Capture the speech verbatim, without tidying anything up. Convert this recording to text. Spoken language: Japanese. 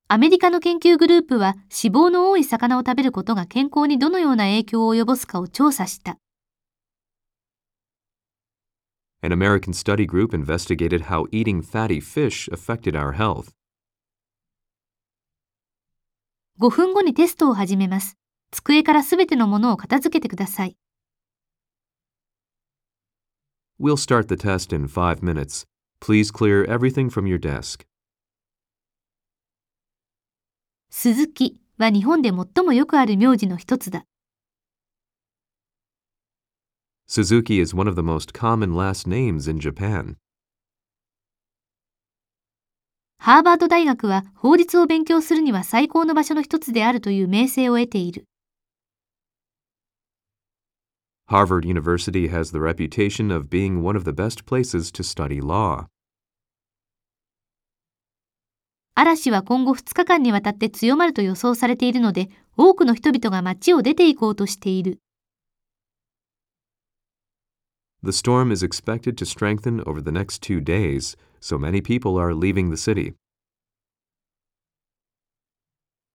アメリカの研究グループは脂肪の多い魚を食べることが健康にどのような影響を及ぼすかを調査した。 An American study group investigated how eating fatty fish affected our health. ごふんごにテストを始めます。机からすべてのものを片付けてください。 We'll start the test in five minutes. Please clear everything from your desk. 鈴木は日本で最もよくある名字の一つだ。 Suzuki is one of the most common last names in Japan. ハーバード大学は法律を勉強するには最高の場所の一つであるという名声を得ている。 Harvard University has the reputation of being one of the best places to study law. 嵐は今後ふつかかんにわたって強まると予想されているので、多くの人々が街を出て行こうとしている。 The storm is expected to strengthen over the next two days, so many people are leaving the city.